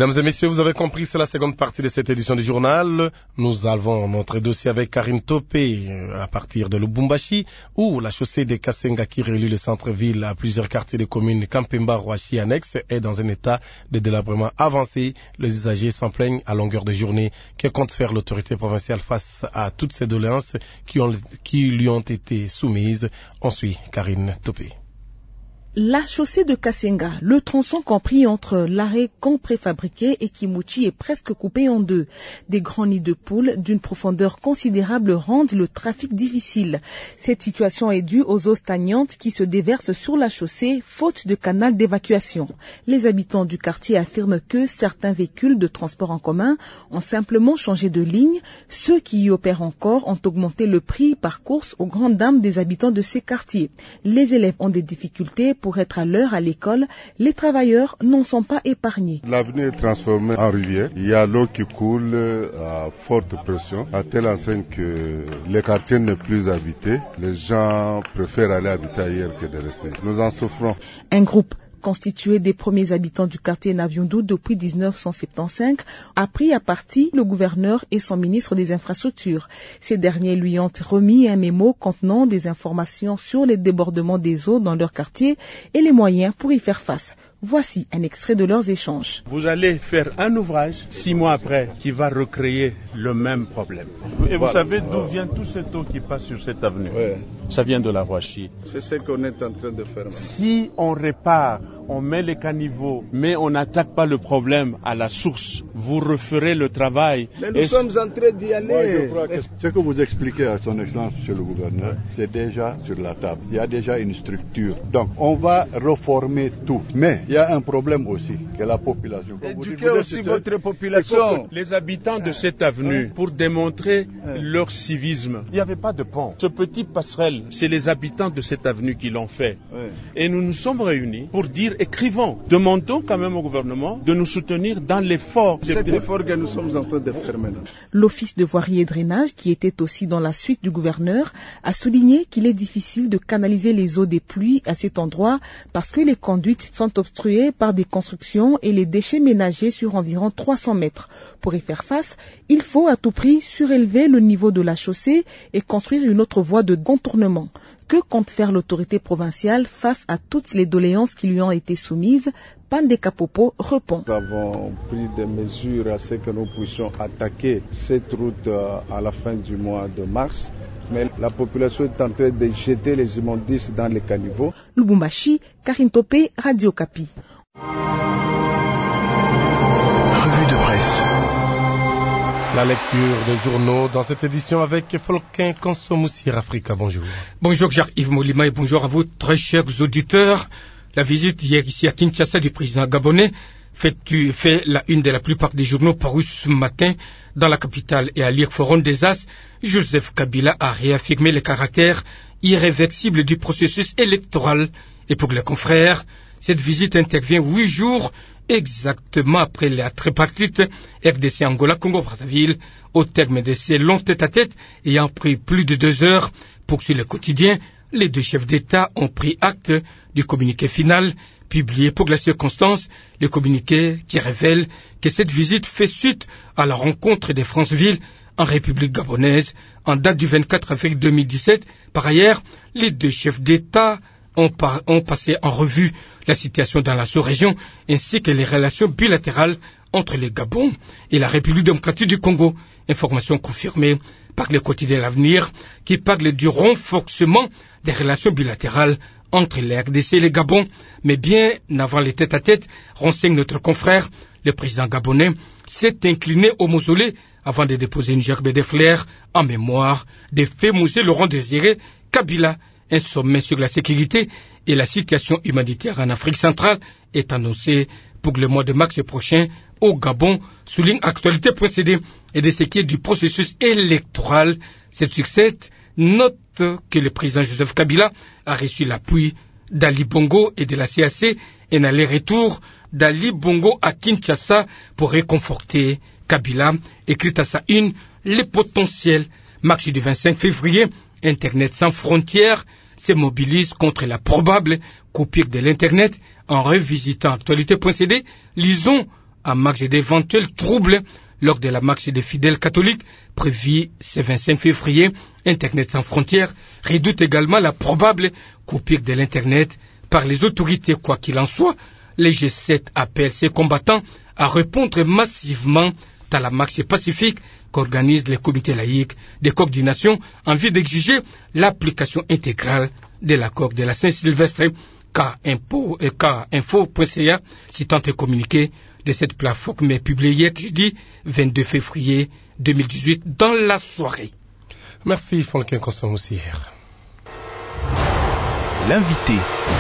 Mesdames et messieurs, vous avez compris, c'est la seconde partie de cette édition du journal. Nous avons notre dossier avec Karine Topé à partir de Lubumbashi, où la chaussée de Kasenga qui relie le centre-ville à plusieurs quartiers des communes Kampemba, Roachi annexes est dans un état de délabrement avancé. Les usagers s'en plaignent à longueur de journée. Que compte faire l'autorité provinciale face à toutes ces doléances qui lui ont été soumises? On suit Karine Topé. La chaussée de Kasenga, le tronçon compris entre l'arrêt Camp préfabriqué et Kimouchi est presque coupé en deux. Des grands nids de poules d'une profondeur considérable rendent le trafic difficile. Cette situation est due aux eaux stagnantes qui se déversent sur la chaussée, faute de canal d'évacuation. Les habitants du quartier affirment que certains véhicules de transport en commun ont simplement changé de ligne. Ceux qui y opèrent encore ont augmenté le prix par course aux grandes dames des habitants de ces quartiers. Les élèves ont des difficultés pour être à l'heure à l'école, les travailleurs n'en sont pas épargnés. L'avenue est transformée en rivière. Il y a l'eau qui coule à forte pression, à telle enseigne que le quartier n'est plus habité. Les gens préfèrent aller habiter ailleurs que de rester. Nous en souffrons. Un groupe constitué des premiers habitants du quartier Naviondou depuis 1975, a pris à partie le gouverneur et son ministre des Infrastructures. Ces derniers lui ont remis un mémo contenant des informations sur les débordements des eaux dans leur quartier et les moyens pour y faire face. Voici un extrait de leurs échanges. Vous allez faire un ouvrage 6 mois après qui va recréer le même problème. Et vous savez d'où vient tout cette eau qui passe sur cette avenue? Ça vient de la Roachi. C'est ce qu'on est en train de faire maintenant. Si on répare, on met les caniveaux, mais on n'attaque pas le problème à la source, vous referez le travail. Mais nous sommes en train d'y aller. Moi, je crois que ce que vous expliquez à son excellence, monsieur le gouverneur, c'est déjà sur la table. Il y a déjà une structure. Donc, on va reformer tout. Mais il y a un problème aussi, que la population. Éduquez aussi votre population. Les habitants de cette avenue, pour démontrer leur civisme, il n'y avait pas de pont. Ce petit passerelle, c'est les habitants de cette avenue qui l'ont fait. Et nous nous sommes réunis pour dire, écrivons, demandons quand même au gouvernement de nous soutenir dans l'effort. Cet effort que nous sommes en train de faire maintenant. L'Office de voirie et drainage, qui était aussi dans la suite du gouverneur, a souligné qu'il est difficile de canaliser les eaux des pluies à cet endroit parce que les conduites sont obstruées par des constructions et les déchets ménagers sur environ 300 mètres. Pour y faire face, il faut à tout prix surélever le niveau de la chaussée et construire une autre voie de contournement. Que compte faire l'autorité provinciale face à toutes les doléances qui lui ont été soumises? Pandekapopo répond. Nous avons pris des mesures à ce que nous puissions attaquer cette route à la fin du mois de mars. Mais la population est en train de jeter les immondices dans les caniveaux. Lubumbashi, Karine Topé, Radio Kapi. Revue de presse. La lecture des journaux dans cette édition avec Folquin Consomoussir Africa. Bonjour. Bonjour Jacques-Yves Molima et bonjour à vous très chers auditeurs. La visite hier ici à Kinshasa du président gabonais fait la une de la plupart des journaux parus ce matin dans la capitale et à lire Forum des As. Joseph Kabila a réaffirmé le caractère irréversible du processus électoral. Et pour les confrères, cette visite intervient 8 jours exactement après la tripartite RDC Angola Congo Brazzaville. Au terme de ces longs tête-à-tête ayant pris plus de 2 heures, poursuit le quotidien, les 2 chefs d'État ont pris acte du communiqué final publié pour la circonstance, le communiqué qui révèle que cette visite fait suite à la rencontre des Franceville en République gabonaise en date du 24 avril 2017. Par ailleurs, les 2 chefs d'État ont passé en revue la situation dans la sous-région ainsi que les relations bilatérales entre le Gabon et la République démocratique du Congo. Information confirmée par le quotidien L'Avenir qui parle du renforcement des relations bilatérales entre les RDC et le Gabon. Mais bien avant les tête-à-tête, renseigne notre confrère, le président gabonais s'est incliné au mausolée avant de déposer une gerbe de fleurs en mémoire de Fémoussé Laurent Désiré Kabila. Un sommet sur la sécurité et la situation humanitaire en Afrique centrale est annoncé pour le mois de mars prochain au Gabon, souligne Actualité précédée. Et de ce qui est du processus électoral, cette succès note que le président Joseph Kabila a reçu l'appui d'Ali Bongo et de la CAC, un aller-retour d'Ali Bongo à Kinshasa pour réconforter Kabila, écrit à sa une, les potentiels. Marché du 25 février, Internet sans frontières se mobilise contre la probable coupure de l'Internet. En revisitant Actualité.cd, lisons en marge d'éventuels troubles lors de la marche des fidèles catholiques prévue ce 25 février. Internet sans frontières redoute également la probable coupure de l'Internet par les autorités. Quoi qu'il en soit, les G7 appellent ces combattants à répondre massivement à la marche pacifique qu'organisent les comités laïcs de coordination en vue d'exiger l'application intégrale de l'accord de la Saint-Sylvestre. Info.ca, citant un communiqué de cette plateforme publié hier jeudi 22 février 2018 dans la soirée. Merci Franklin Constant-Moussière. L'invité.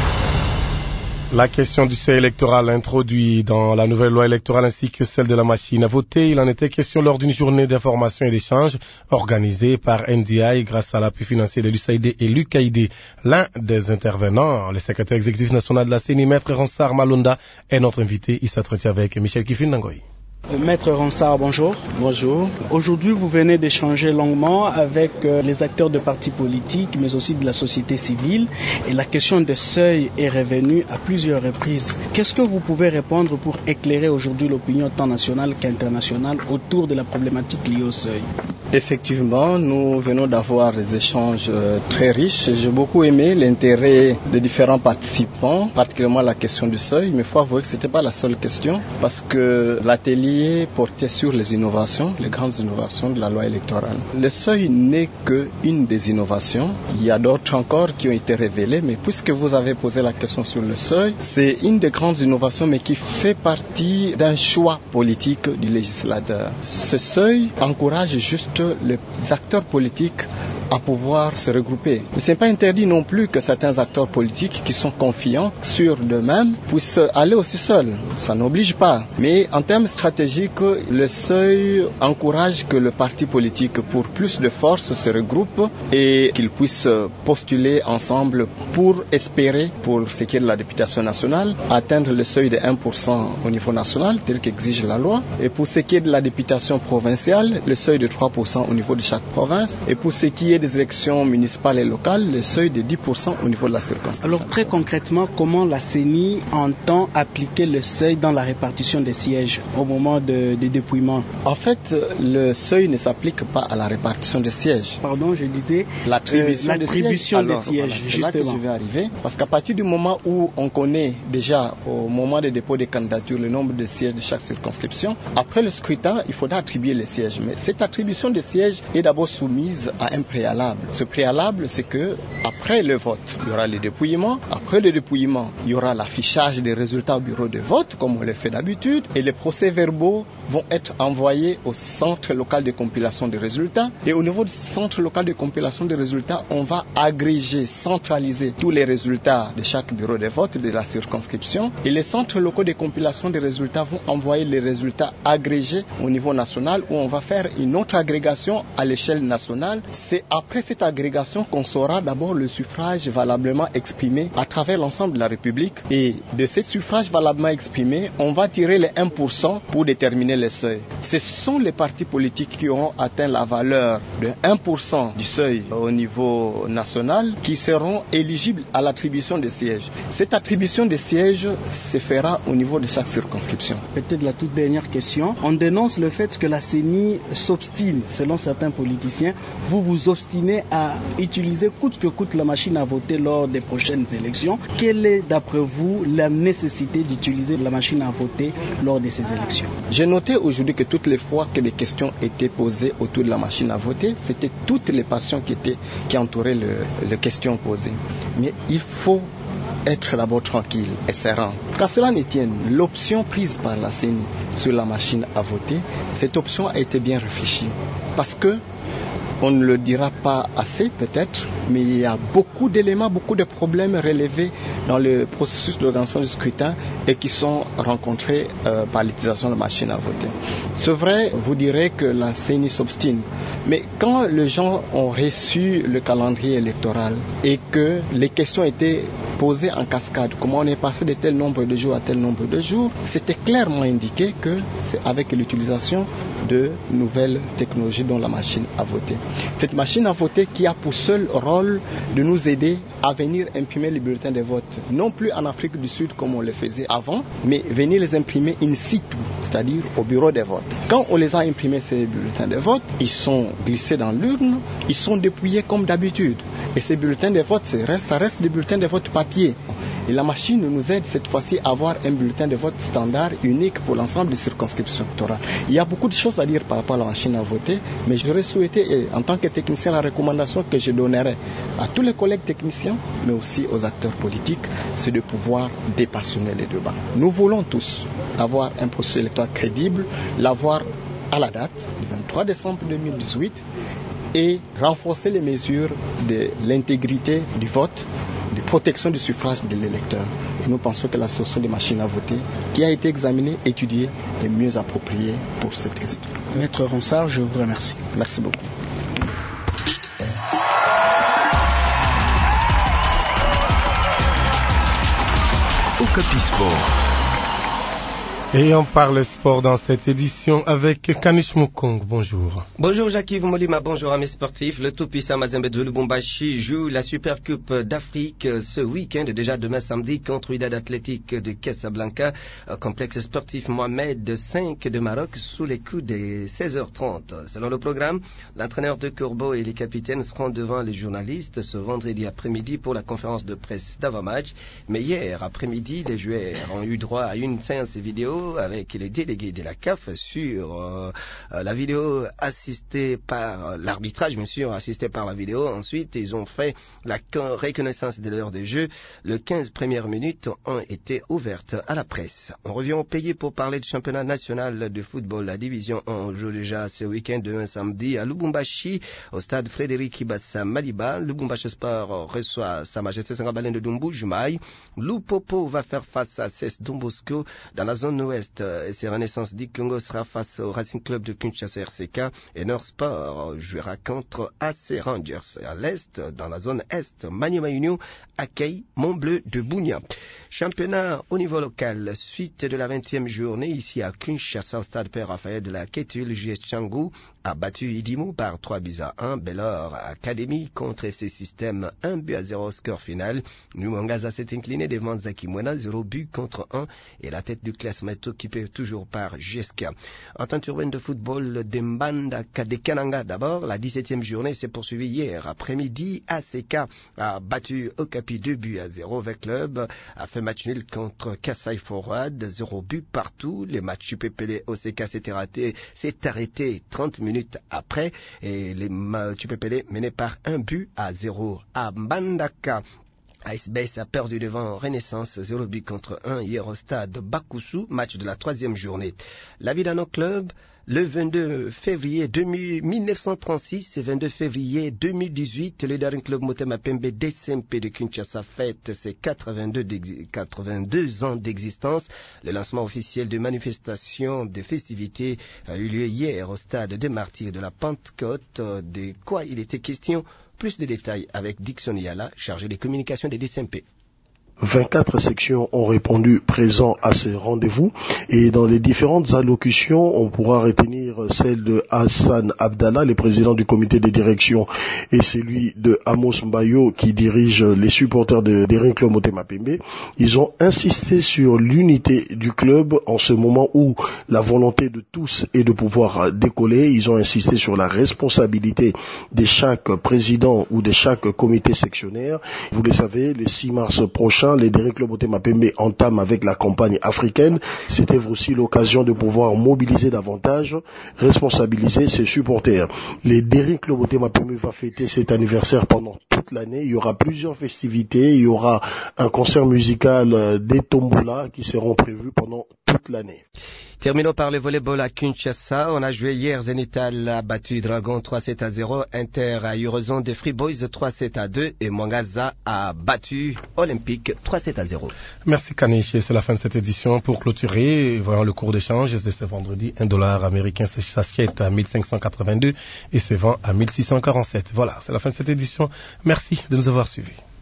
La question du seuil électoral introduit dans la nouvelle loi électorale ainsi que celle de la machine à voter, il en était question lors d'une journée d'information et d'échange organisée par NDI grâce à l'appui financier de l'USAID et l'UKAID. L'un des intervenants, le secrétaire exécutif national de la CENI, Maître Ransard Malonda, est notre invité. Il s'entretient avec Michel Kifin Nangoy. Maître Ransard, bonjour. Bonjour. Aujourd'hui, vous venez d'échanger longuement avec les acteurs de partis politiques, mais aussi de la société civile. Et la question des seuils est revenue à plusieurs reprises. Qu'est-ce que vous pouvez répondre pour éclairer aujourd'hui l'opinion tant nationale qu'internationale autour de la problématique liée au seuil? Effectivement, nous venons d'avoir des échanges très riches. J'ai beaucoup aimé l'intérêt des différents participants, particulièrement la question du seuil. Mais il faut avouer que ce n'était pas la seule question, parce que l'atelier portait sur les innovations, les grandes innovations de la loi électorale. Le seuil n'est qu'une des innovations. Il y a d'autres encore qui ont été révélées, mais puisque vous avez posé la question sur le seuil, c'est une des grandes innovations, mais qui fait partie d'un choix politique du législateur. Ce seuil encourage juste les acteurs politiques à pouvoir se regrouper. Mais ce n'est pas interdit non plus que certains acteurs politiques qui sont confiants sur eux-mêmes puissent aller aussi seuls. Ça n'oblige pas. Mais en termes stratégiques, le seuil encourage que le parti politique, pour plus de force, se regroupe et qu'ils puissent postuler ensemble pour espérer, pour ce qui est de la députation nationale, atteindre le seuil de 1% au niveau national, tel qu'exige la loi. Et pour ce qui est de la députation provinciale, le seuil de 3% au niveau de chaque province. Et pour ce qui est des élections municipales et locales, le seuil de 10% au niveau de la circonscription. Alors très concrètement, comment la CENI entend appliquer le seuil dans la répartition des sièges au moment des dépouillements? En fait, le seuil ne s'applique pas à la répartition des sièges. Pardon, je disais l'attribution des sièges. Alors, voilà, justement. c'est là que je vais arriver. Parce qu'à partir du moment où on connaît déjà, au moment des dépôts des candidatures, le nombre de sièges de chaque circonscription, après le scrutin, il faudra attribuer les sièges. Mais cette attribution des sièges est d'abord soumise à un préalable. Ce préalable, c'est que après le vote, il y aura le dépouillement. Après le dépouillement, il y aura l'affichage des résultats au bureau de vote, comme on le fait d'habitude, et les procès-verbaux vont être envoyés au centre local de compilation des résultats. Et au niveau du centre local de compilation des résultats, on va agréger, centraliser tous les résultats de chaque bureau de vote de la circonscription. Et les centres locaux de compilation des résultats vont envoyer les résultats agrégés au niveau national, où on va faire une autre agrégation à l'échelle nationale. C'est après cette agrégation qu'on saura d'abord le suffrage valablement exprimé à travers l'ensemble de la République. Et de ce suffrage valablement exprimé, on va tirer les 1% pour déterminer les seuils. Ce sont les partis politiques qui auront atteint la valeur de 1% du seuil au niveau national qui seront éligibles à l'attribution des sièges. Cette attribution des sièges se fera au niveau de chaque circonscription. Peut-être la toute dernière question. On dénonce le fait que la CENI s'obstine, selon certains politiciens. Vous obstinez à utiliser coûte que coûte la machine à voter lors des prochaines élections. Quelle est, d'après vous, la nécessité d'utiliser la machine à voter lors de ces élections? J'ai noté aujourd'hui que toutes les fois que des questions étaient posées autour de la machine à voter, c'était toutes les passions qui entouraient les questions posées. Mais il faut être d'abord tranquille et serein. Qu'à cela ne tienne, l'option prise par la CENI sur la machine à voter, cette option a été bien réfléchie. Parce que on ne le dira pas assez peut-être, mais il y a beaucoup d'éléments, beaucoup de problèmes relevés dans le processus d'organisation du scrutin et qui sont rencontrés par l'utilisation de la machine à voter. C'est vrai, vous direz que la CENI s'obstine, mais quand les gens ont reçu le calendrier électoral et que les questions étaient posé en cascade, comment on est passé de tel nombre de jours à tel nombre de jours, c'était clairement indiqué que c'est avec l'utilisation de nouvelles technologies dont la machine à voter. Cette machine à voter qui a pour seul rôle de nous aider à venir imprimer les bulletins de vote, non plus en Afrique du Sud comme on le faisait avant, mais venir les imprimer in situ, c'est-à-dire au bureau de vote. Quand on les a imprimés, ces bulletins de vote, ils sont glissés dans l'urne, ils sont dépouillés comme d'habitude. Et ces bulletins de vote, ça reste des bulletins de vote papier. Et la machine nous aide cette fois-ci à avoir un bulletin de vote standard unique pour l'ensemble des circonscriptions électorales. Il y a beaucoup de choses à dire par rapport à la machine à voter, mais j'aurais souhaité, en tant que technicien, la recommandation que je donnerais à tous les collègues techniciens, mais aussi aux acteurs politiques, c'est de pouvoir dépassionner les débats. Nous voulons tous avoir un processus électoral crédible, l'avoir à la date du 23 décembre 2018 et renforcer les mesures de l'intégrité du vote, de protection du suffrage de l'électeur. Et nous pensons que la solution des machines à voter, qui a été examinée, étudiée, est mieux appropriée pour cette question. Maître Ronsard, je vous remercie. Merci beaucoup. Okapi Sport. Et on parle sport dans cette édition avec Kanish Mukong. Bonjour. Bonjour Jacques-Yves Molima, bonjour amis sportifs. Le tout-puissant Mazembe de Lubumbashi joue la Super Coupe d'Afrique ce week-end, déjà demain samedi, contre Wydad Athletic de Casablanca, complexe sportif Mohamed V de Maroc, sous les coups des 16h30. Selon le programme, l'entraîneur de Corbeau et les capitaines seront devant les journalistes ce vendredi après-midi pour la conférence de presse d'avant-match. Mais hier après-midi, les joueurs ont eu droit à une séance vidéo avec les délégués de la CAF sur la vidéo assistée par l'arbitrage, bien sûr, assistée par la vidéo. Ensuite, ils ont fait la reconnaissance de l'heure de jeu. Les 15 premières minutes ont été ouvertes à la presse. On revient au pays pour parler du championnat national de football. La division 1 joue déjà ce week-end demain samedi à Lubumbashi, au stade Frédéric Ibassa Maliba. Lubumbashi Sport reçoit Sa Majesté Sangabalen de Dumbu Jumaï. Lupopo va faire face à CES Dombosco dans la zone ouest. Et c'est Renaissance du Congo sera face au Racing Club de Kinshasa RCK et Nord Sport jouera contre AC Rangers. Et à l'est, dans la zone est, Maniema Union accueille Montbleu de Bunia. Championnat au niveau local, suite de la 20e journée ici à Kinshasa, au stade Père Raphaël de la Kétul, JS Tchangou a battu Idimo par 3-1. Bellor Academy contre FC Système 1-0 score final. Numangaza s'est incliné devant Zakimwena 0-1 et la tête du classement est occupée toujours par GSK. Entente urbaine de football de Mbanda de Kananga d'abord. La 17e journée s'est poursuivie hier après-midi. ACK a battu Okapi 2-0. Avec club a fait match nul contre Kassai Forward 0 partout. Les matchs UPPD OCK s'est arrêté 30 minutes après et les matchs UPPD menés par 1-0 à Mbandaka. ASBS a perdu devant Renaissance 0-1 hier au stade Bakusu, match de la 3e journée. La vie dans nos clubs, le 22 février 1936 et 22 février 2018, le Daring Club Motema Pembe DCMP de Kinshasa fête ses 82 ans d'existence. Le lancement officiel de manifestations de festivités a eu lieu hier au stade des Martyrs de la Pentecôte. De quoi il était question? Plus de détails avec Dixon Yala, chargé des communications des DCMP. 24 sections ont répondu présents à ce rendez-vous et dans les différentes allocutions, on pourra retenir celle de Hassan Abdallah, le président du comité de direction, et celui de Amos Mbayo qui dirige les supporters de Daring Club Motema Pembe. Ils ont insisté sur l'unité du club en ce moment où la volonté de tous est de pouvoir décoller. Ils ont insisté sur la responsabilité de chaque président ou de chaque comité sectionnaire. Vous le savez, le 6 mars prochain, les Daring Club Motema Pembe entament avec la campagne africaine. C'était aussi l'occasion de pouvoir mobiliser davantage, responsabiliser ses supporters. Les Daring Club Motema Pembe va fêter cet anniversaire pendant toute l'année. Il y aura plusieurs festivités. Il y aura un concert musical des Tombola qui seront prévus pendant toute l'année. Terminons par le volleyball à Kinshasa. On a joué hier, Zenital a battu Dragon 3-0, Inter a eu raison des Free Boys 3-2 et Mwangaza a battu Olympique 3-0. Merci Kanish, c'est la fin de cette édition. Pour clôturer, voyons le cours d'échange de ce vendredi. $1 américain s'achète à 1582 et se vend à 1647. Voilà, c'est la fin de cette édition. Merci de nous avoir suivis.